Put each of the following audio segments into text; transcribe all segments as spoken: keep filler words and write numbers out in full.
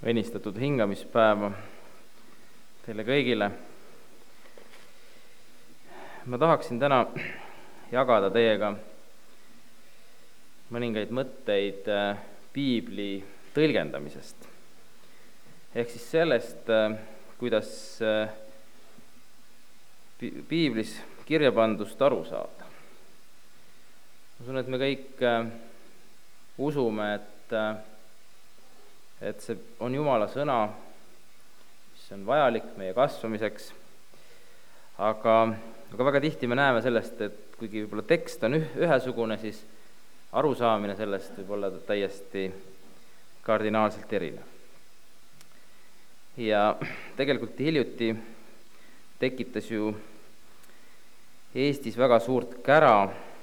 õnnistatud hingamispäeva teile kõigile. Ma tahaksin täna jagada teiega mõningaid mõtteid piibli tõlgendamisest. Ehk siis sellest, kuidas piiblis kirjapandust aru saada. Ma usun, et me kõik usume, et et see on Jumala sõna, mis on vajalik meie kasvamiseks, aga, aga väga tihti me näeme sellest, et kuigi võib-olla tekst on ühesugune, siis arusaamine sellest võib olla täiesti kardinaalselt erinev. Ja tegelikult hiljuti tekitas ju Eestis väga suurt kära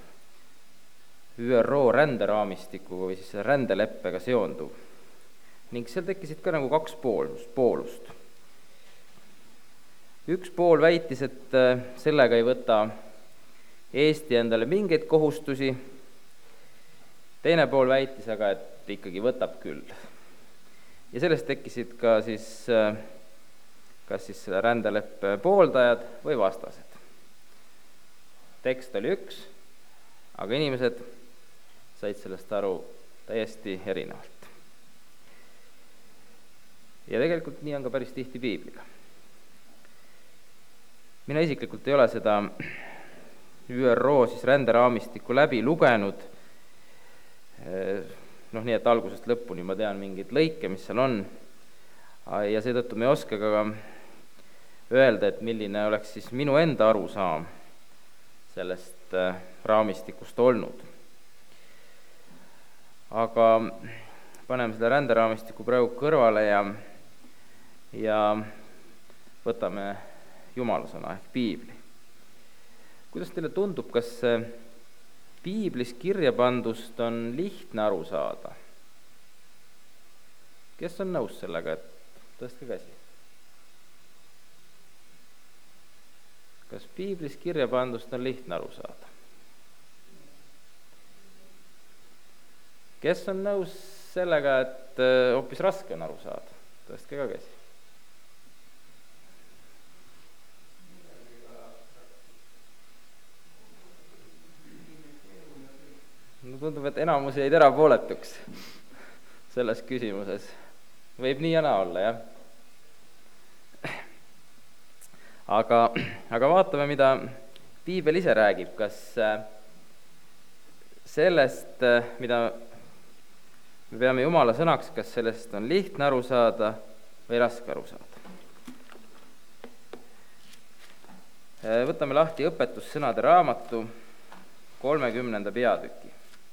Ü R O ränderaamistikuga või siis rändeleppega seonduv. Ning seal tekkisid ka nagu kaks poolust, poolust. Üks pool väitis, et sellega ei võta Eesti endale mingeid kohustusi, teine pool väitis aga, et ikkagi võtab küll. Ja sellest tekkisid ka siis, kas siis selle rändeleppe pooldajad või vastased. Tekst oli üks, aga inimesed said sellest aru täiesti erinevalt. Ja tegelikult nii on ka päris tihti piibliga. Mina isiklikult ei ole seda Ü R O siis ränderaamistikku läbi lugenud, noh nii, et algusest lõpuni ma tean mingeid lõike, mis seal on, ja seetõttu me ei oska ka öelda, et milline oleks siis minu enda arusaam sellest raamistikust olnud. Aga paneme selle ränderaamistiku praegu kõrvale ja ja võtame Jumala sõna ehk piibli. Kuidas teile tundub, kas piiblis kirjapandust on lihtne aru saada? Kes on nõus sellega, et tõstke käsi? Kas piiblis kirjapandust on lihtne aru saada? Kes on nõus sellega, et hoopis raske on aru saada? Tõstke ka käsi. No tundub, et enamus jäid erapooletuks selles küsimuses. Võib nii ja naa olla, jah? Aga, aga vaatame, mida piibel ise räägib. Kas sellest, mida me peame Jumala sõnaks, kas sellest on lihtne aru saada või raske aru saada? Võtame lahti õpetussõnade raamatu kolmekümnenda peatüki.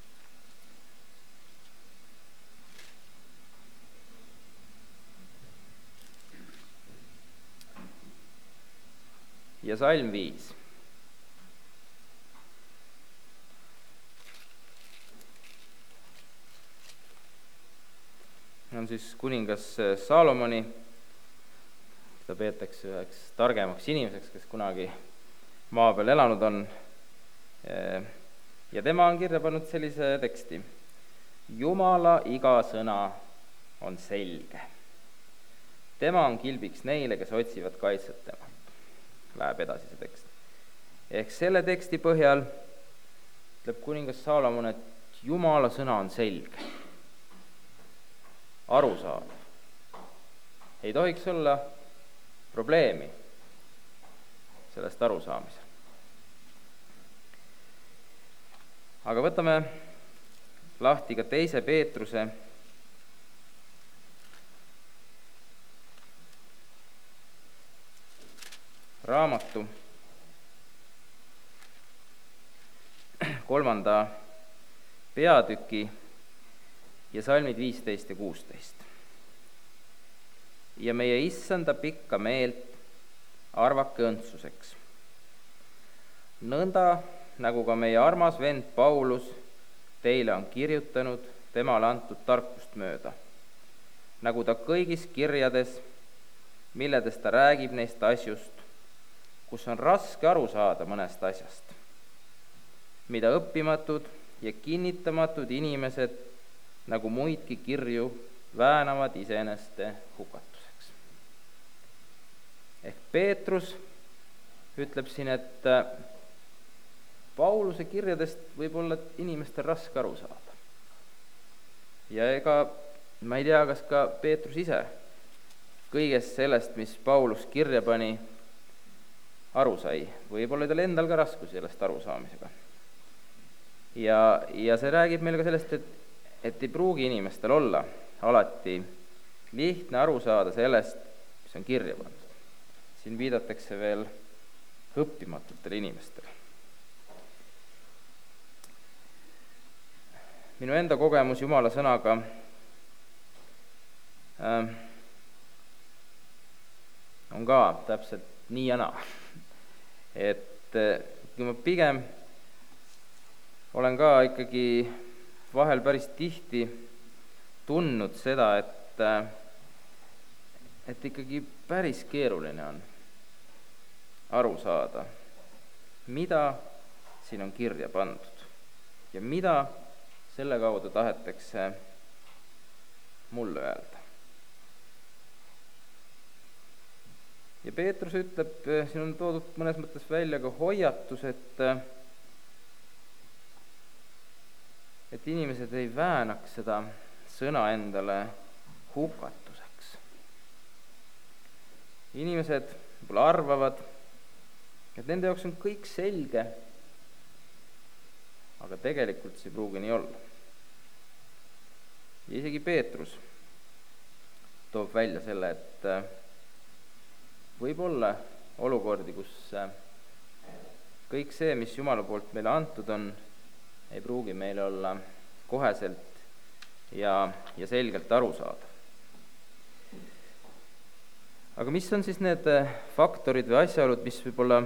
Ja salm viis. On siis kuningas Saalomoni, ta peetakse üheks targemaks inimeseks, kes kunagi maa peal elanud on. Ja tema on kirja pannud sellise teksti. Jumala iga sõna on selge. Tema on kilbiks neile, kes otsivad kaitset temalt. Läheb edasi see tekst. Ehk selle teksti põhjal ütleb kuningas Saalomon, et Jumala sõna on selge. Arusaadav. Ei tohiks olla probleemi sellest arusaamisel. Aga võtame lahti ka teise Peetruse raamatu kolmanda peatüki ja salmid viisteist ja kuusteist. Ja meie issanda pikka meelt arvake õndsuseks. Nõnda, nagu ka meie armas vend Paulus teile on kirjutanud temale antud tarkust mööda, nagu ta kõigis kirjades, milledes ta räägib neist asjust, kus on raske aru saada mõnest asjast, mida õppimatud ja kinnitamatud inimesed nagu muidki kirju väänavad iseeneste hukatuseks. Ehk Peetrus ütleb siin, et Pauluse kirjadest võib olla inimestel raske aru saada. Ja ega ma ei tea, kas ka Peetrus ise kõigest sellest, mis Paulus kirja pani, aru sai. Võib-olla tal endal ka raskusi sellest arusaamisega. Ja, ja see räägib meile ka sellest, et, et ei pruugi inimestel olla alati lihtne aru saada sellest, mis on kirja pandud. Siin viidatakse veel õppimatutele inimestele. Minu enda kogemus Jumala sõnaga äh, on ka täpselt nii ja naa. Et kui ma pigem olen ka ikkagi vahel päris tihti tundnud seda, et, et ikkagi päris keeruline on aru saada, mida siin on kirja pandud ja mida selle kaudu tahetakse mulle öelda. Ja Peetrus ütleb, siin on toodud mõnes mõttes välja ka hoiatus, et, et inimesed ei väänaks seda sõna endale hukatuseks. Inimesed võib-olla arvavad, et nende jaoks on kõik selge, aga tegelikult see ei pruugi nii olla. Ja isegi Peetrus toob välja selle, et võib olla olukordi, kus kõik see, mis Jumala poolt meile antud on, ei pruugi meile olla koheselt ja, ja selgelt aru saada. Aga mis on siis need faktorid või asjaolud, mis võib-olla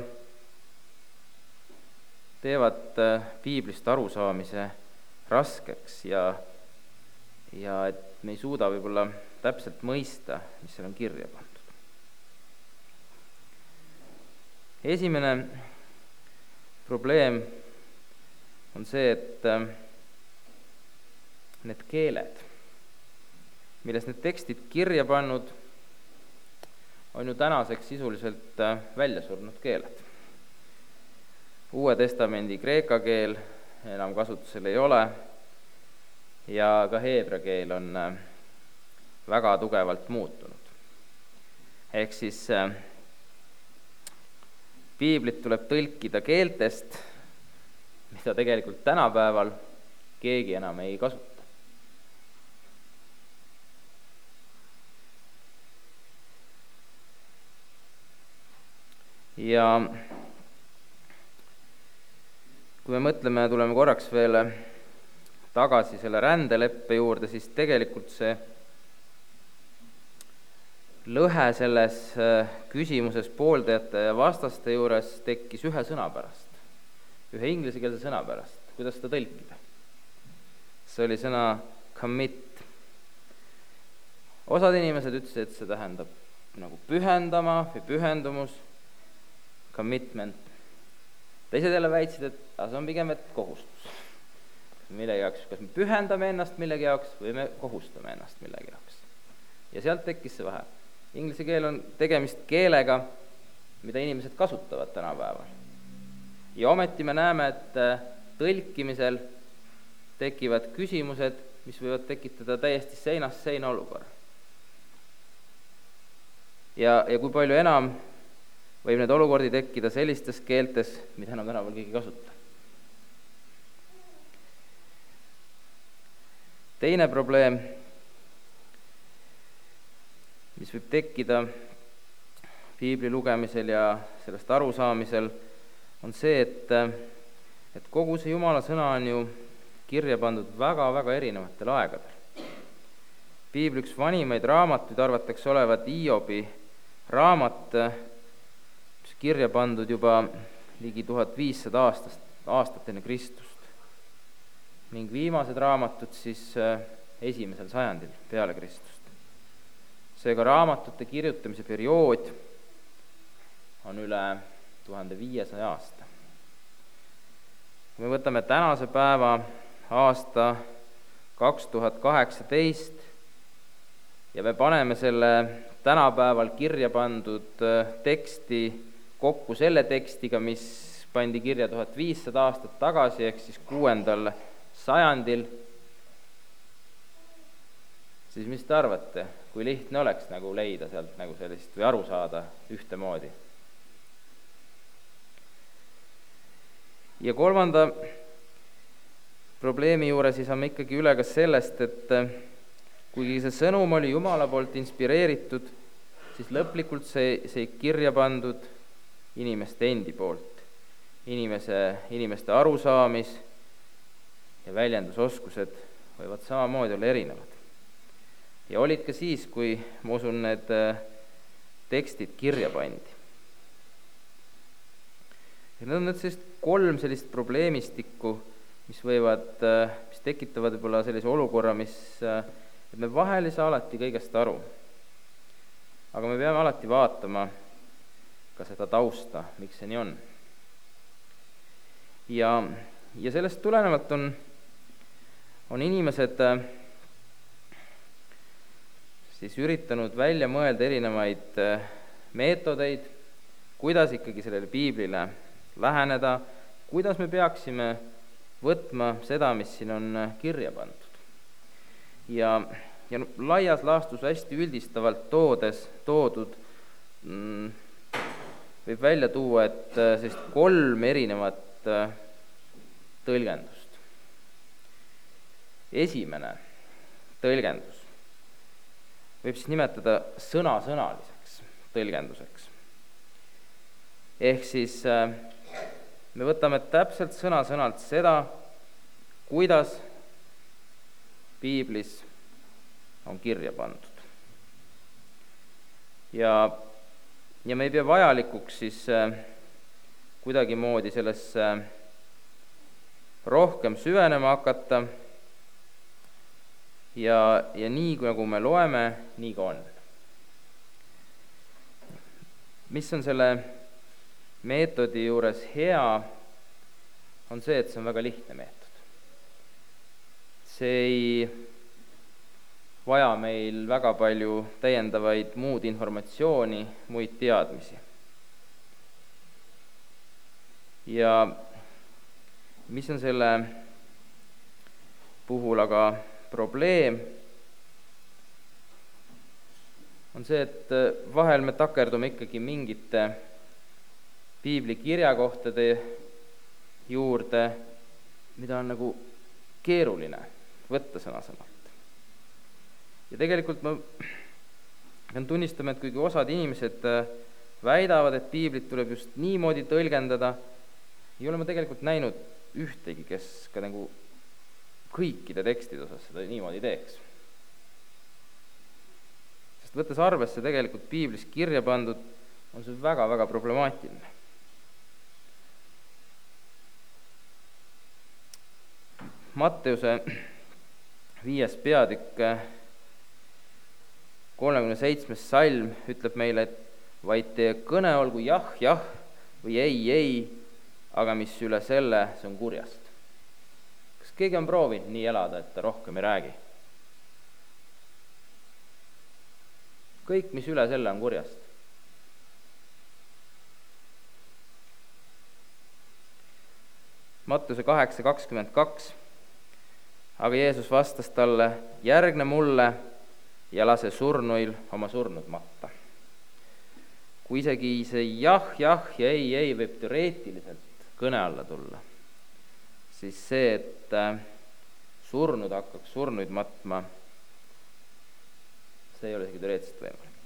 teevad piiblist arusaamise raskeks ja, ja et me ei suuda võib-olla täpselt mõista, mis seal on kirja pandud. Esimene probleem on see, et need keeled, milles need tekstid kirja pannud, on ju tänaseks sisuliselt välja surnud keeled. Uue testamendi kreeka keel enam kasutusel ei ole ja ka heebra keel on väga tugevalt muutunud. Ehk siis piiblit tuleb tõlkida keeltest, mida tegelikult tänapäeval keegi enam ei kasuta. Ja kui me mõtleme, tuleme korraks veel tagasi selle rändeleppe juurde, siis tegelikult see lõhe selles küsimuses pooldajate ja vastaste juures tekkis ühe sõna pärast, ühe inglisekeelse sõna pärast. Kuidas seda tõlkida? See oli sõna commit. Osad inimesed ütlesid, et see tähendab nagu pühendama või pühendumus, commitment. Teised jälle väitsid, et see on pigem et kohustus. Millegi jaoks, kas me pühendame ennast millegi jaoks või me kohustame ennast millegi jaoks. Ja sealt tekkis see vahe. Inglise keel on tegemist keelega, mida inimesed kasutavad tänapäeval. Ja ometi me näeme, et tõlkimisel tekivad küsimused, mis võivad tekitada täiesti seinast seina olukorra. Ja, ja kui palju enam võib need olukordi tekkida sellistes keeltes, mida enam tänapäeval keegi kasuta. Teine probleem, mis võib tekkida piibli lugemisel ja sellest arusaamisel, on see, et, et kogu see Jumala sõna on ju kirja pandud väga-väga erinevatel aegadel. Piibli üks vanimaid raamatuid arvatakse olevat Hiobi raamat, mis kirja pandud juba ligi tuhat viissada aastast, aastat enne Kristust. Ning viimased raamatud siis esimesel sajandil peale Kristust. Seega raamatute kirjutamise periood on üle tuhande viiesaja aasta. Kui me võtame tänase päeva aasta kaks tuhat kaheksateist, ja me paneme selle tänapäeval kirja pandud teksti kokku selle tekstiga, mis pandi kirja tuhat viissada aastat tagasi, ehk siis kuuendal sajandil, siis mis te arvate, kui lihtne oleks nagu leida sealt nagu sellist või aru saada ühtemoodi? Ja kolmanda probleemi juures ei saa me ikkagi üle ka sellest, et kuigi see sõnum oli Jumala poolt inspireeritud, siis lõplikult see, see kirja pandud inimeste endi poolt. Inimese, inimeste arusaamis ja väljendusoskused võivad samamoodi olla erinevad. Ja olid ka siis, kui ma usun, need tekstid kirja pandi. Ja need on nüüd sellist kolm sellist probleemistikku, mis võivad, mis tekitavad võib-olla sellise olukorra, mis, et me vahel ei saa alati kõigest aru. Aga me peame alati vaatama ka seda tausta, miks see nii on. Ja, ja sellest tulenevalt on, on inimesed siis üritanud välja mõelda erinevaid meetodeid, kuidas ikkagi sellele piiblile läheneda, kuidas me peaksime võtma seda, mis siin on kirja pandud. Ja, ja laias laastus hästi üldistavalt toodes, toodud mm, võib välja tuua, et sellist kolm erinevat tõlgendust. Esimene tõlgendus võib siis nimetada sõnasõnaliseks tõlgenduseks. Ehk siis me võtame täpselt sõna-sõnalt seda, kuidas piiblis on kirja pandud. Ja, ja me ei pea vajalikuks siis kuidagimoodi sellesse rohkem süvenema hakata ja, ja nii, nagu me loeme, nii ka on. Mis on selle meetodi juures hea, on see, et see on väga lihtne meetod. See ei vaja meil väga palju täiendavaid muud informatsiooni, muid teadmisi. Ja mis on selle puhul aga probleem, on see, et vahel me takerdume ikkagi mingite piibli kirjakohtade juurde, mida on nagu keeruline võtta sõna-sõnalt. Ja tegelikult ma pean tunnistama, et kuigi osad inimesed väidavad, et piiblit tuleb just niimoodi tõlgendada, ei ole ma tegelikult näinud ühtegi, kes ka nagu kõikide tekstide osas seda niimoodi teeks. Sest võttes arvesse tegelikult piiblis kirja pandud, on see väga-väga problemaatiline. Matteuse viies peatükk, kolmekümne seitsmes salm ütleb meile, et vaid teie kõne olgu jah, jah või ei, ei, aga mis üle selle, see on kurjast. Kas keegi on proovinud nii elada, et ta rohkem ei räägi? Kõik, mis üle selle, on kurjast. Matteuse kaheksa kakskümmend kaks. Aga Jeesus vastas talle, järgne mulle ja lase surnuil oma surnud matta. Kui isegi see jah, jah ja ei, ei võib teoreetiliselt kõne alla tulla, siis see, et surnud hakkaks surnuid matma, see ei ole isegi teoreetiliselt võimalik.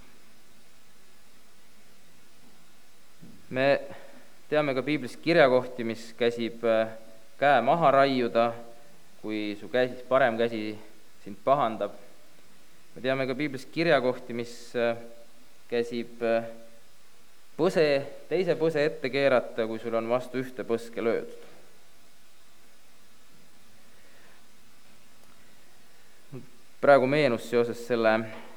Me teame ka piiblis kirjakohti, mis käsib käe maha raiuda, kui su käsi, parem käsi sind pahandab. Me teame ka piiblis kirjakohti, mis käsib põse, teise põse ette keerata, kui sul on vastu ühte põske löödud. Praegu meenus seoses selle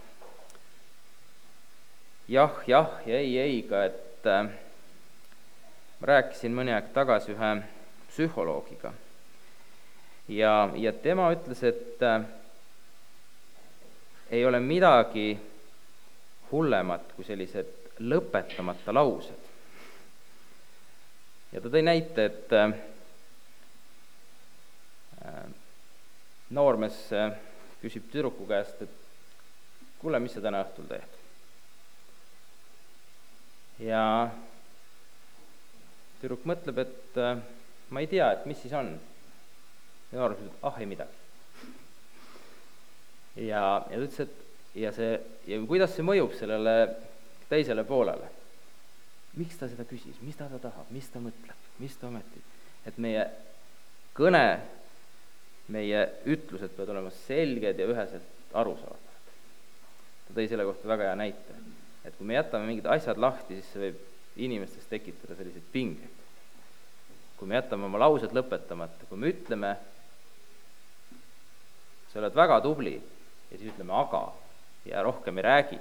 jah, jah ja ei, eiga, et ma rääkisin mõni aeg tagasi ühe psühholoogiga. Ja, ja tema ütles, et, ei ole midagi hullemat kui sellised lõpetamata laused. Ja ta tõi näite, et äh, noormees äh, küsib tüdruku käest, et kuule, mis sa täna õhtul teed? Ja tüdruk mõtleb, et äh, ma ei tea, et mis siis on. Ja noormees ütleb, ah, ei midagi. Ja, ja ta ütles, et ja, see, ja kuidas see mõjub sellele teisele poolele? Miks ta seda küsis? Mis ta, ta tahab? Mis ta mõtleb? Mis ta ometi? Et meie kõne, meie ütlused peavad olema selged ja üheselt arusaadavad. Ta tõi selle kohta väga hea näite. Et kui me jätame mingid asjad lahti, siis see võib inimestes tekitada selliseid pingeid. Kui me jätame oma laused lõpetamata, kui me ütleme, sa oled väga tubli, ja siis ütleme aga, ja rohkem ei räägi.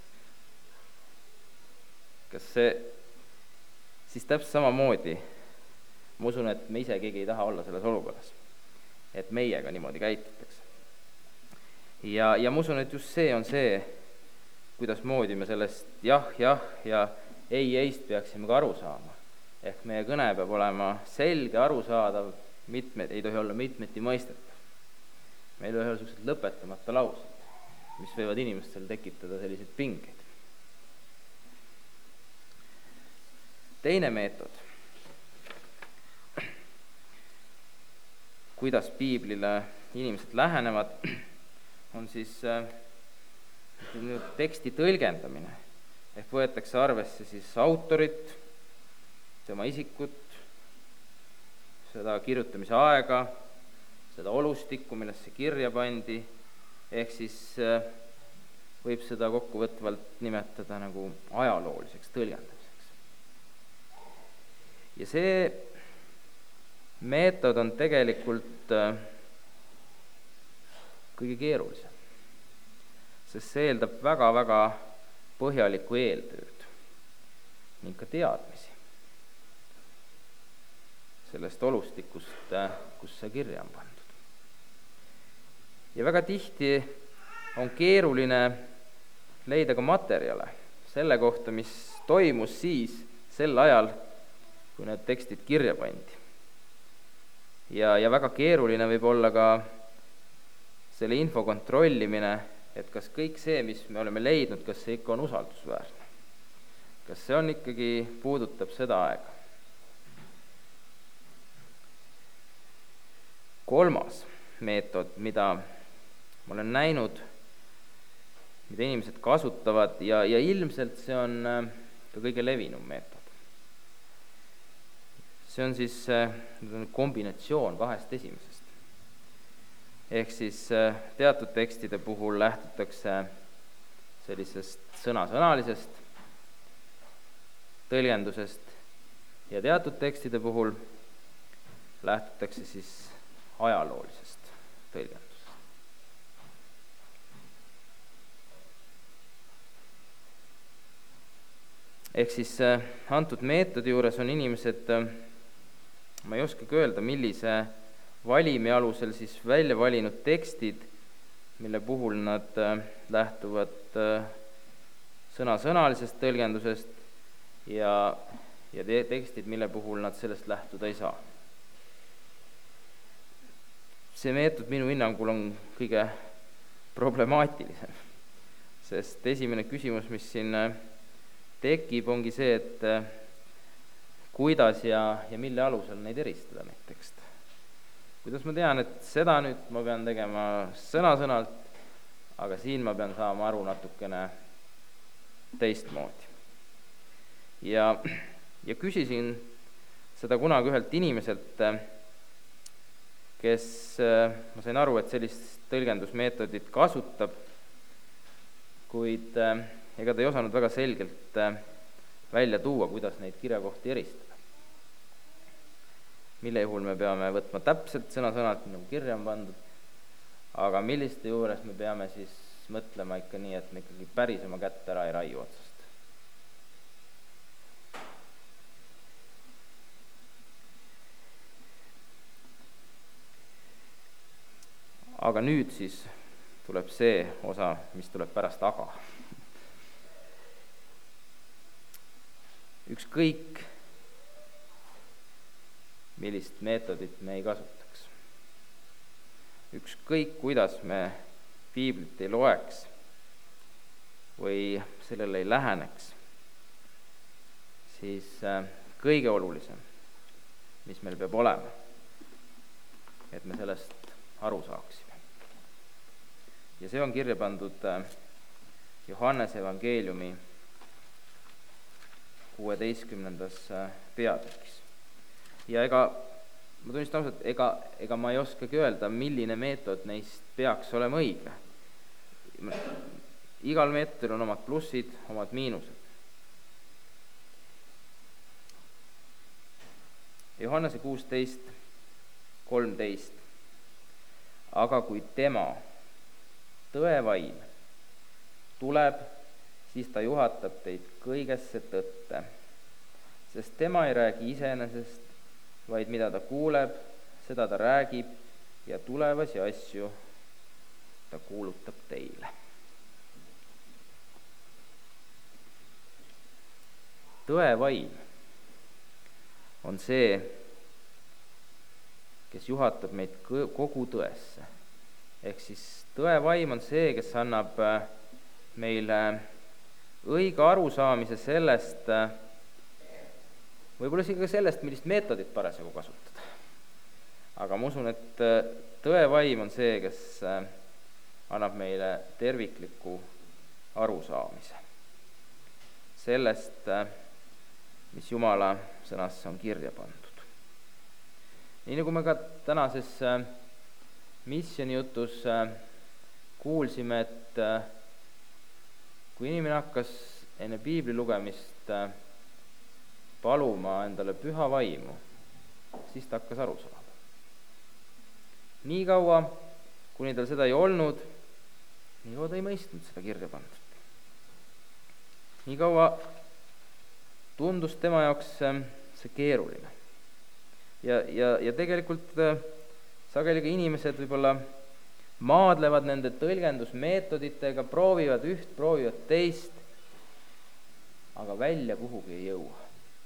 Kas see, siis täpselt samamoodi, ma usun, et me ise keegi ei taha olla selles olukorras, et meiega niimoodi käitutakse. Ja, ja ma usun, et just see on see, kuidas moodi me sellest jah, jah ja ei, eist peaksime ka aru saama. Ehk meie kõne peab olema selge, arusaadav, mitmed, ei tohi olla mitmeti mõistetav. Meil ei ole sellised lõpetamata laused, mis võivad inimestel tekitada selliseid pingeid. Teine meetod, kuidas piiblile inimesed lähenevad, on siis teksti tõlgendamine. Ehk võetakse arvesse siis autorit, tema isikut, seda kirjutamise aega, seda olustikku, millest see kirja pandi, ehk siis võib seda kokkuvõtvalt nimetada nagu ajalooliseks tõlgendamiseks. Ja see meetod on tegelikult kõige keerulisem, sest see eeldab väga-väga põhjalikku eeltööd ning ka teadmisi sellest olustikust, kus see kirja on pandud. Ja väga tihti on keeruline leida ka materjale selle kohta, mis toimus siis sel ajal, kui need tekstid kirja pandi. Ja, ja väga keeruline võib olla ka selle info kontrollimine, et kas kõik see, mis me oleme leidnud, kas see ikka on usaldusväärne. Kas see on ikkagi, puudutab seda aega. Kolmas meetod, mida ma olen näinud, mida inimesed kasutavad ja, ja ilmselt see on ka kõige levinum meetod. See on siis kombinatsioon kahest esimesest. Ehk siis teatud tekstide puhul lähtutakse sellisest sõna-sõnalisest tõlgendusest ja teatud tekstide puhul lähtutakse siis ajaloolisest tõlgendusest. Ehk siis antud meetodi juures on inimesed, ma ei oskagi öelda, millise valimi alusel siis välja valinud tekstid, mille puhul nad lähtuvad sõna-sõnalisest tõlgendusest ja, ja tekstid, mille puhul nad sellest lähtuda ei saa. See meetod minu hinnangul on kõige problemaatilisem, sest esimene küsimus, mis siin tekib, ongi see, et kuidas ja, ja mille alusel neid eristada neid tekste. Kuidas ma tean, et seda nüüd ma pean tegema sõna-sõnalt, aga siin ma pean saama aru natukene teistmoodi. Ja, ja küsisin seda kunagi ühelt inimeselt, kes, ma sain aru, et sellist tõlgendusmeetodit kasutab, kuid ega ta ei osanud väga selgelt välja tuua, kuidas neid kirjakohti eristada. Mille juhul me peame võtma täpselt sõna-sõnalt, nagu kirja on pandud, aga milliste juures me peame siis mõtlema ikka nii, et me ikkagi päris oma kätt ära ei raiu otsast. Aga nüüd siis tuleb see osa, mis tuleb pärast aga. Ükskõik, millist meetodit me ei kasutaks. Ükskõik, kuidas me piiblit ei loeks või sellele ei läheneks, siis kõige olulisem, mis meil peab olema, et me sellest aru saaksime. Ja see on kirja pandud Johannese evangeeliumi kuueteistkümnendas peatükis. Ja ega, ma tunnistan ausalt, ega, ega ma ei oskagi öelda, milline meetod neist peaks olema õige. Igal meetodil on omad plussid, omad miinused. Johannese kuusteist kolmteist. Aga kui tema, tõevaim, tuleb, siis ta juhatab teid kõigesse tõtte, sest tema ei räägi iseenesest, vaid mida ta kuuleb, seda ta räägib ja tulevasi asju ta kuulutab teile. Tõevaim on see, kes juhatab meid kogu tõesse. Ehk siis tõevaim on see, kes annab meile õige arusaamise sellest, võib-olla isegi ka sellest, millist meetodit parasjagu kasutada. Aga ma usun, et tõevaim on see, kes annab meile tervikliku arusaamise sellest, mis Jumala sõnasse on kirja pandud. Nii nagu me ka tänases missiooni jutus kuulsime, et kui inimene hakkas enne piibli lugemist paluma endale püha vaimu, siis ta hakkas aru saada. Nii kaua, kuni tal seda ei olnud, nii kaua ta ei mõistnud seda kirja pandud. Nii kaua tundus tema jaoks see keeruline. Ja, ja, ja tegelikult sageli ka inimesed võib-olla maadlevad nende tõlgendusmeetoditega, proovivad üht, proovivad teist, aga välja kuhugi ei jõua.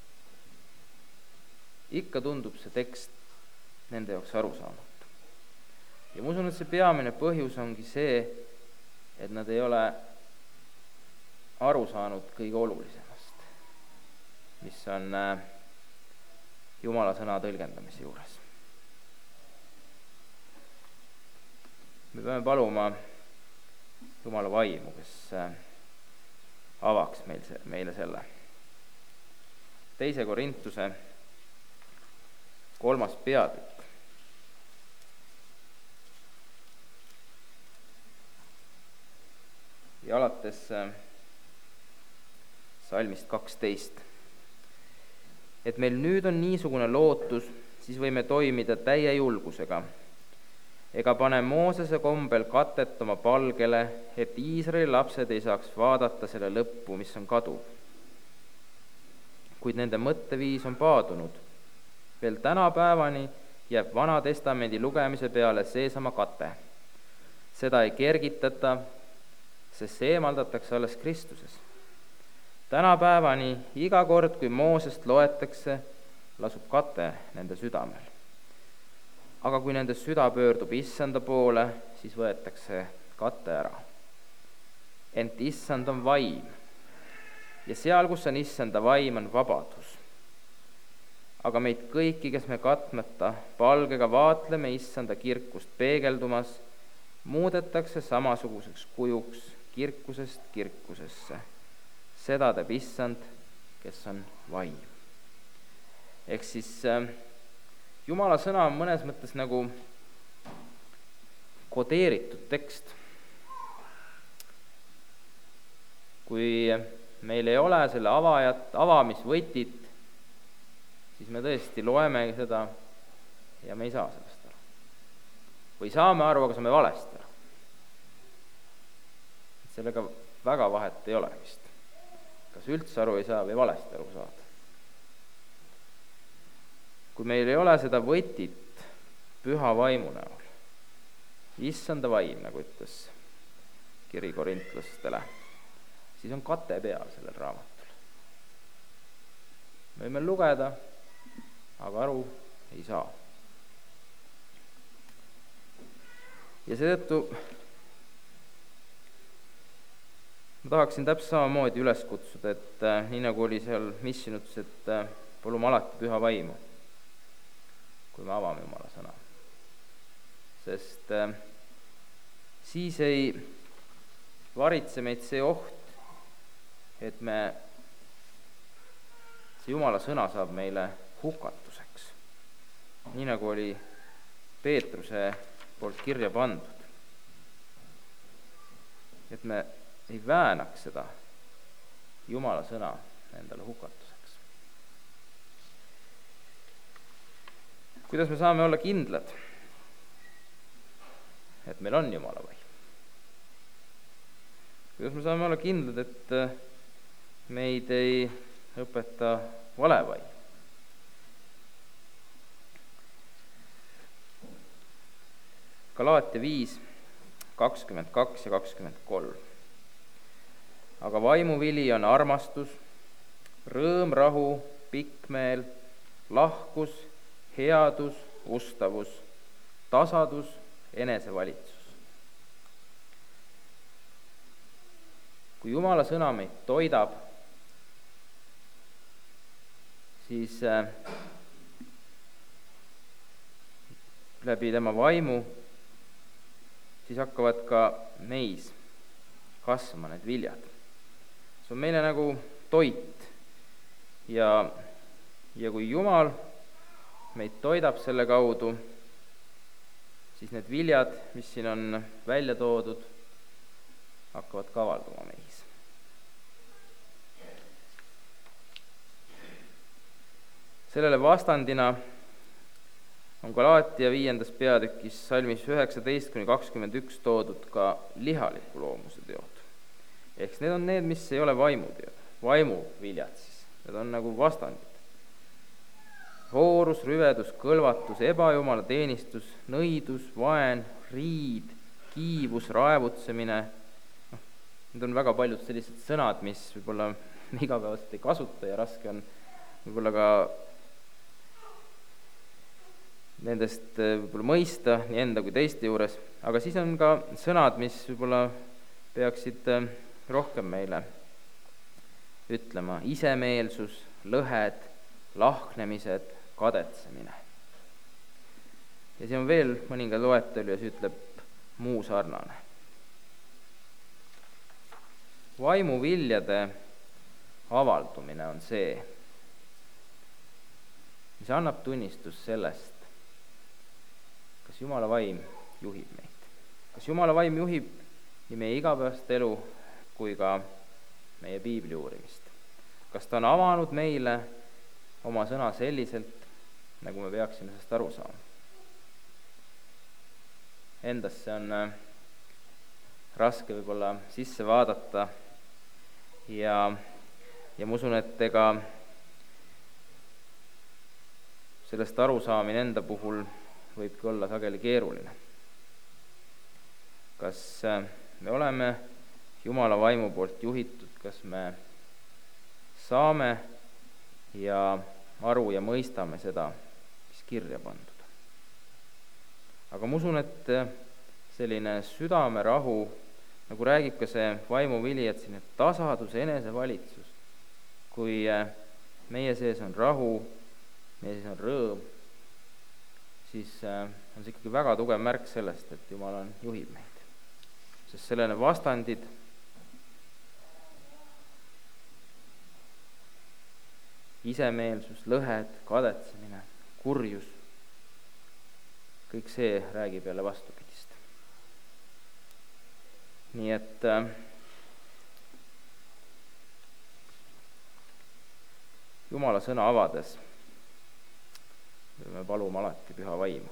Ikka tundub see tekst nende jaoks arusaamatu. Ja ma usun, et see peamine põhjus ongi see, et nad ei ole aru saanud kõige olulisemast, mis on Jumala sõna tõlgendamise juures. Me peame paluma Jumala vaimu, kes avaks meil se- meile selle. Teise Korintuse kolmas peatükk. Ja alates salmist kaksteist. Et meil nüüd on niisugune lootus, siis võime toimida täie julgusega. Ega pane Moosese kombel katet oma palgele, et Iisraeli lapsed ei saaks vaadata selle lõppu, mis on kaduv. Kuid nende mõtteviis on paadunud. Veel tänapäevani jääb Vana Testamendi lugemise peale seesama kate. Seda ei kergitata, sest see eemaldatakse alles Kristuses. Tänapäevani iga kord, kui Moosest loetakse, lasub kate nende südamel. Aga kui nende süda pöördub Issanda poole, siis võetakse kate ära. Ent Issand on vaim. Ja seal, kus on Issanda vaim, on vabadus. Aga meid kõiki, kes me katmata palgega vaatleme Issanda kirkust peegeldumas, muudetakse samasuguseks kujuks kirkusest kirkusesse. Seda teeb Issand, kes on vaim. Ehk siis äh, Jumala sõna on mõnes mõttes nagu kodeeritud tekst. Kui meil ei ole selle avajat, avamisvõtit, siis me tõesti loeme seda ja me ei saa sellest aru. Või saame aru, aga saame valesti aru. Sellega väga vahet ei ole vist. Kas üldse aru ei saa või valesti aru saada. Kui meil ei ole seda võtit püha vaimu näol, Issanda vaim, nagu ütles kiri korintlastele, siis on kate peal sellel raamatul. Me võime lugeda, aga aru ei saa. Ja seetõttu ma tahaksin täpselt samamoodi üles kutsuda, et äh, nii nagu oli seal Mission ütles, et äh, palume alati püha vaimu, kui me avame Jumala sõna. Sest äh, siis ei varitse meid see oht, et me, see Jumala sõna saab meile hukatuseks. Nii nagu oli Peetruse poolt kirja pandud. Et me ei väänaks seda Jumala sõna endale hukatuseks. Kuidas me saame olla kindlad, et meil on Jumala vaim? Kuidas me saame olla kindlad, et meid ei õpeta vale vaim? Galaatia viis, kakskümmend kaks ja kakskümmend kolm. Aga vaimuvili on armastus, rõõm, rahu, pikkmeel, lahkus, headus, ustavus, tasadus, enesevalitsus. Kui Jumala sõna meid toidab, siis läbi tema vaimu siis hakkavad ka meis kasvama need viljad. See on meile nagu toit ja, ja kui Jumal meid toidab selle kaudu, siis need viljad, mis siin on välja toodud, hakkavad kavalduma meis. Sellele vastandina on Galaatia viiendas peatükis salmis üheksateist kuni kakskümmend üks toodud ka lihaliku loomuse teod. Ehk need on need, mis ei ole vaimuteod, vaimuviljad siis. Need on nagu vastandid. Hoorus, rüvedus, kõlvatus, ebajumala teenistus, nõidus, vaen, riid, kiivus, raevutsemine. No, need on väga paljud sellised sõnad, mis võib-olla igapäevaselt ei kasuta ja raske on võib-olla ka nendest võib-olla mõista nii enda kui teiste juures, aga siis on ka sõnad, mis võib-olla peaksid rohkem meile ütlema. Isemeelsus, lõhed, lahknemised, kadetsemine. Ja siin on veel mõningad loetelu ja see ütleb muu sarnane. Vaimuviljade avaldumine on see, mis annab tunnistus sellest, kas Jumala vaim juhib meid. Kas Jumala vaim juhib nii meie igapäevast elu kui ka meie piibli uurimist. Kas ta on avanud meile oma sõna selliselt, nagu me peaksime sellest aru saama. Endasse on raske võib-olla sisse vaadata ja, ja ma usun, et ega sellest arusaamine enda puhul võibki olla sageli keeruline. Kas me oleme Jumala vaimu poolt juhitud, kas me saame ja aru ja mõistame seda, mis kirja pandud. Aga ma usun, et selline südamerahu, nagu räägib ka see vaimuvili, et selline tasadus, enesevalitsus, kui meie sees on rahu, meie sees on rõõm, siis on see ikkagi väga tugev märk sellest, et Jumal on, juhib meid. Sest selline vastandid, isemeelsus, lõhed, kadetsemine, kurjus, kõik see räägib jälle vastupidist. Nii et äh, Jumala sõna avades me palume alati püha vaimu.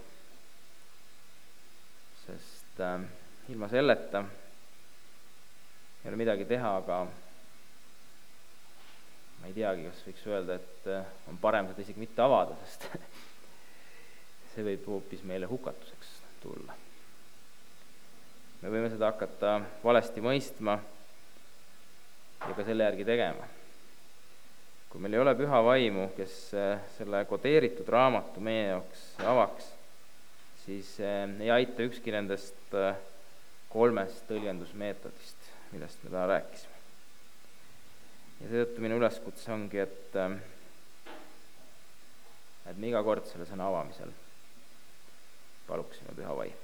Sest äh, ilma selleta ei ole midagi teha, aga ma ei teagi, kas võiks öelda, et äh, on parem seda isegi mitte avada, sest see võib hoopis meile hukatuseks tulla. me võime seda hakata valesti mõistma ja ka selle järgi tegema. Kui meil ei ole püha vaimu, kes selle kodeeritud raamatu meie jaoks avaks, siis ei aita ükski nendest kolmest tõlgendusmeetodist, millest me täna rääkisime. Ja seetõttu minu üleskutse ongi, et, et me iga kord selle sõna avamisel paluksime püha vaimu.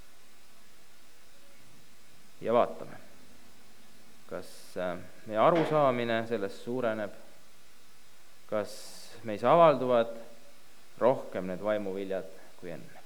Ja vaatame, kas meie arusaamine sellest suureneb, kas meis avalduvad rohkem need vaimuviljad kui enne.